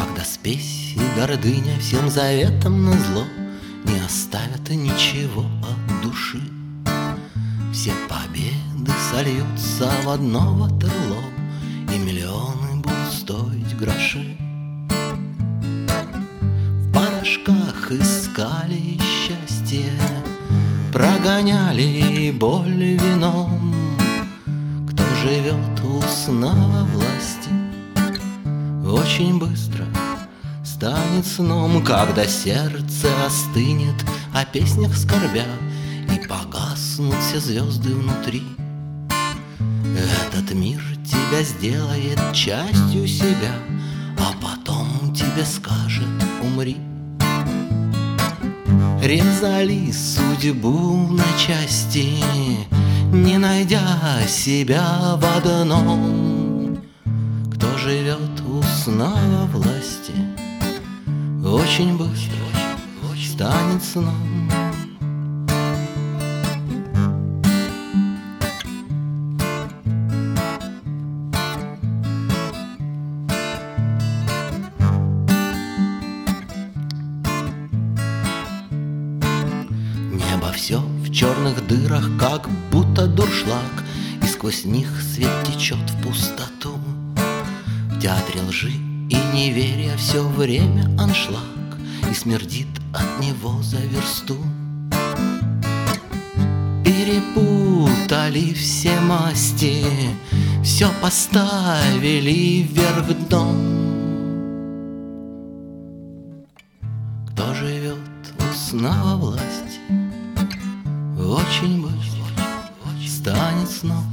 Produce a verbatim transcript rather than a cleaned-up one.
Когда спесь и гордыня всем заветом назло не оставят ничего от души. Все победы сольются в одно ватерло, и миллионы будут стоить гроши. В порошках искали счастье, прогоняли боль вином. Кто живет у сна во власти, очень быстро станет сном. Когда сердце остынет, о песнях скорбя, и погаснут все звезды внутри, этот мир тебя сделает частью себя, а потом тебе скажет: умри. Резали судьбу на части, не найдя себя в одном. Кто живет у сна во власти, очень быстро станет сном. Небо все в черных дырах, как будто дуршлаг, и сквозь них свет течет в пустоту. В театре лжи и неверия все время аншлаг, и смердит от него за версту. Перепутали все масти, все поставили вверх дном. Кто живет у сна во власти, очень быстро станет сном.